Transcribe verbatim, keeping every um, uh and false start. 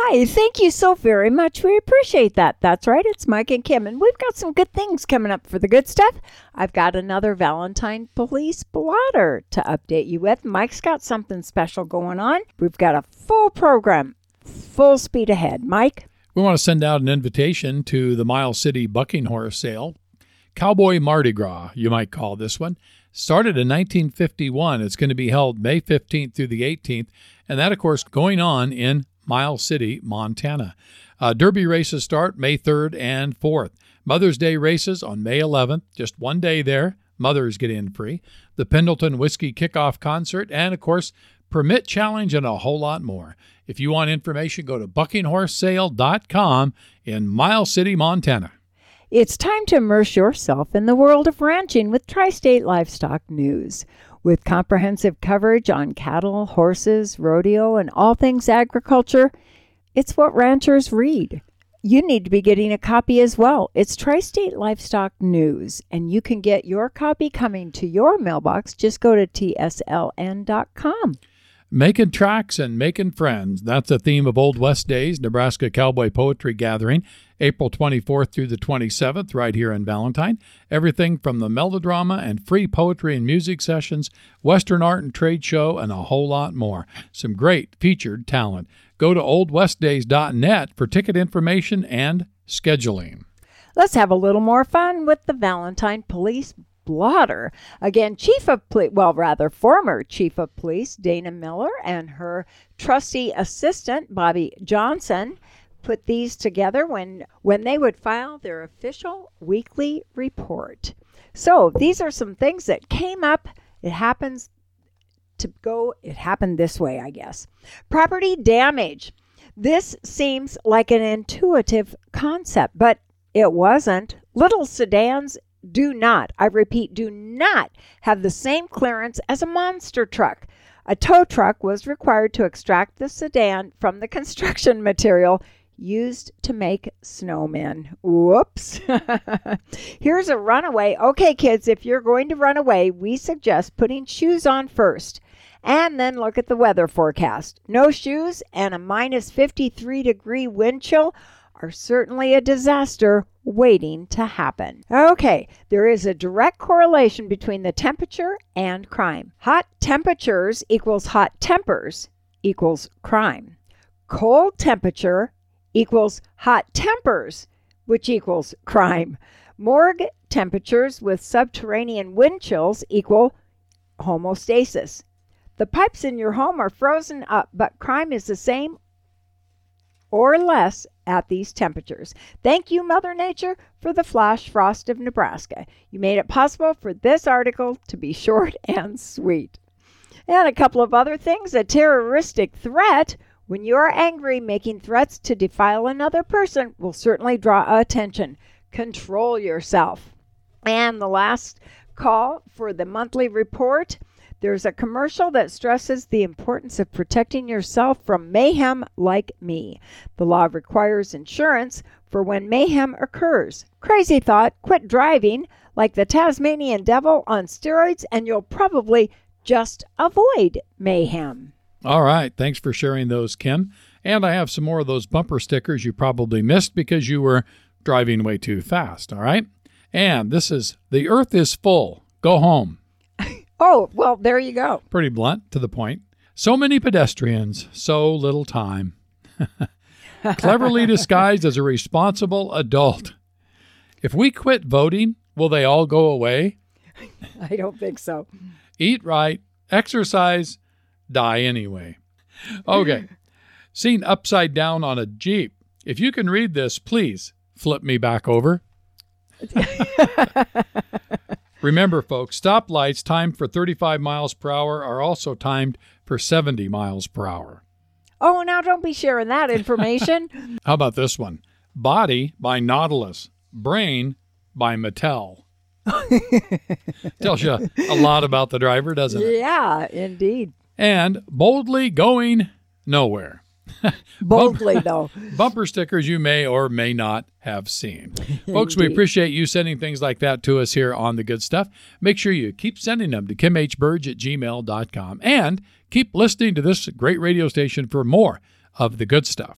Hi, thank you so very much. We appreciate that. That's right, it's Mike and Kim, and we've got some good things coming up for the good stuff. I've got another Valentine Police blotter to update you with. Mike's got something special going on. We've got a full program, full speed ahead. Mike? We want to send out an invitation to the Miles City Bucking Horse Sale. Cowboy Mardi Gras, you might call this one. Started in nineteen fifty-one. It's going to be held May fifteenth through the eighteenth, and that, of course, going on in Miles City, Montana. Uh, Derby races start May third and fourth. Mother's Day races on May eleventh, just one day there. Mothers get in free. The Pendleton Whiskey Kickoff Concert, and, of course, Permit Challenge and a whole lot more. If you want information, go to bucking horse sale dot com in Miles City, Montana. It's time to immerse yourself in the world of ranching with Tri-State Livestock News. With comprehensive coverage on cattle, horses, rodeo, and all things agriculture, it's what ranchers read. You need to be getting a copy as well. It's Tri-State Livestock News, and you can get your copy coming to your mailbox. Just go to T S L N dot com. Making tracks and making friends. That's the theme of Old West Days, Nebraska Cowboy Poetry Gathering, April twenty-fourth through the twenty-seventh, right here in Valentine. Everything from the melodrama and free poetry and music sessions, Western art and trade show, and a whole lot more. Some great featured talent. Go to old west days dot net for ticket information and scheduling. Let's have a little more fun with the Valentine Police blotter. Again, Chief of Police, well, rather former Chief of Police Dana Miller and her trusty assistant Bobby Johnson put these together when when they would file their official weekly report. So these are some things that came up. It happens to go, it happened this way, I guess. Property damage. This seems like an intuitive concept, but it wasn't. Little sedans do not, I repeat, do not have the same clearance as a monster truck. A tow truck was required to extract the sedan from the construction material used to make snowmen. Whoops. Here's a runaway. Okay, kids, if you're going to run away, we suggest putting shoes on first and then look at the weather forecast. No shoes and a minus fifty-three degree wind chill are certainly a disaster waiting to happen. Okay, there is a direct correlation between the temperature and crime. Hot temperatures equals hot tempers equals crime. Cold temperature equals hot tempers, which equals crime. Morgue temperatures with subterranean wind chills equal homeostasis. The pipes in your home are frozen up, but crime is the same or less at these temperatures. Thank you, Mother Nature, for the flash frost of Nebraska. You made it possible for this article to be short and sweet. And a couple of other things. A terroristic threat. When you are angry, making threats to defile another person will certainly draw attention. Control yourself. And the last call for the monthly report. There's a commercial that stresses the importance of protecting yourself from mayhem like me. The law requires insurance for when mayhem occurs. Crazy thought, quit driving like the Tasmanian devil on steroids and you'll probably just avoid mayhem. All right. Thanks for sharing those, Kim. And I have some more of those bumper stickers you probably missed because you were driving way too fast. All right. And this is The Earth is Full. Go home. Oh, well, there you go. Pretty blunt, to the point. So many pedestrians, so little time. Cleverly disguised as a responsible adult. If we quit voting, will they all go away? I don't think so. Eat right, exercise, die anyway. Okay. Seen upside down on a Jeep. If you can read this, please flip me back over. Remember, folks, stoplights timed for thirty-five miles per hour are also timed for seventy miles per hour. Oh, now don't be sharing that information. How about this one? Body by Nautilus. Brain by Mattel. Tells you a lot about the driver, doesn't it? Yeah, indeed. And boldly going nowhere. Boldly, Bumper, though. Bumper stickers you may or may not have seen. Folks, we appreciate you sending things like that to us here on The Good Stuff. Make sure you keep sending them to kim h burge at gmail dot com and keep listening to this great radio station for more of The Good Stuff.